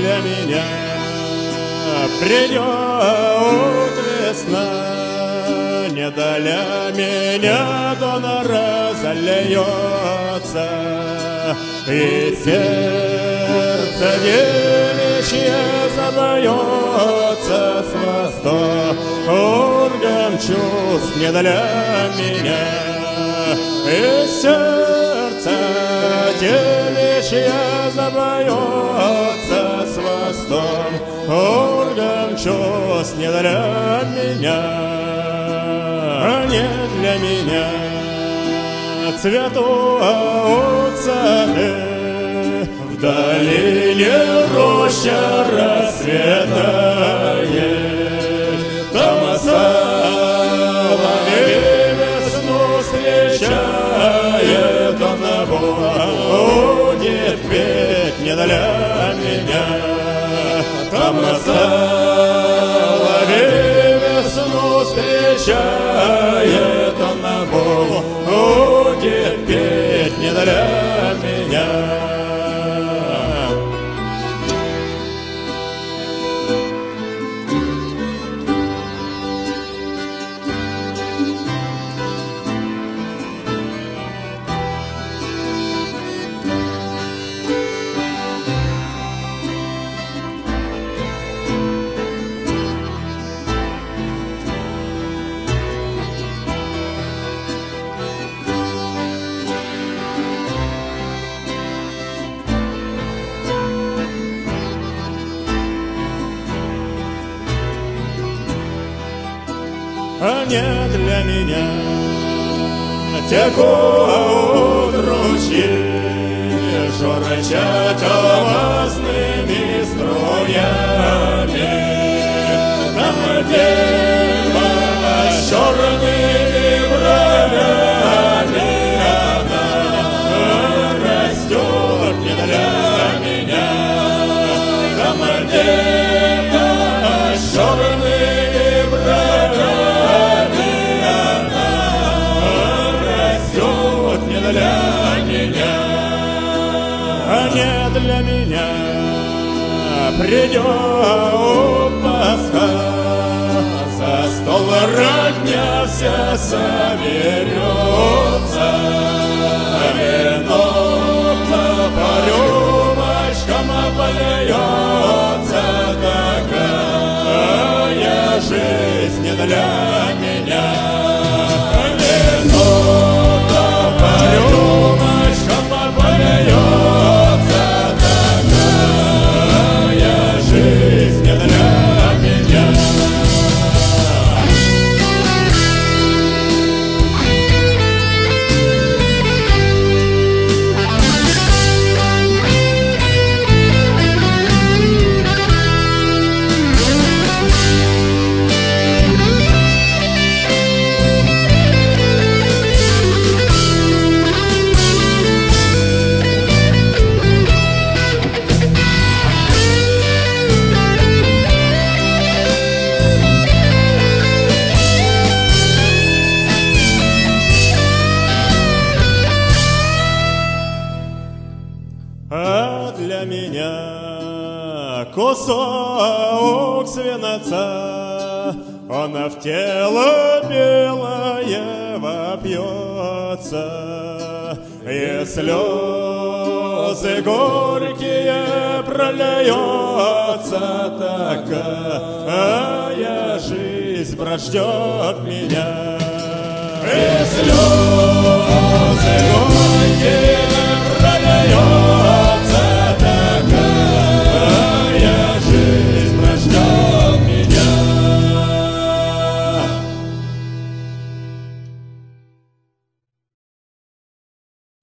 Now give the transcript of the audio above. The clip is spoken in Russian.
для меня придет весна, не для меня донора зальется, и сердце девичье забьется с восторгом чувств не для меня, и сердце девичье забьется с восторгом чувств не для меня, не для меня цветут сады, в долине роща расцветает, там соловей весну встречает, он будет петь не для меня, там соловей весну встречает, он будет петь не для меня. А не для меня текут ручьи, журчат опасными струями, там дева с черными бровями, она растет не для меня, там дева с черными бровями, для меня, а не для меня придет Пасха, за стол родня вся соберется, вино по рюмочкам польется, такая жизнь не для меня. Рюмочкам польется, такая жизнь не для меня. А для меня кусок свинца, он в тело белое вопьется, и слезы горькие прольется, такая жизнь прождет меня. И слезы горькие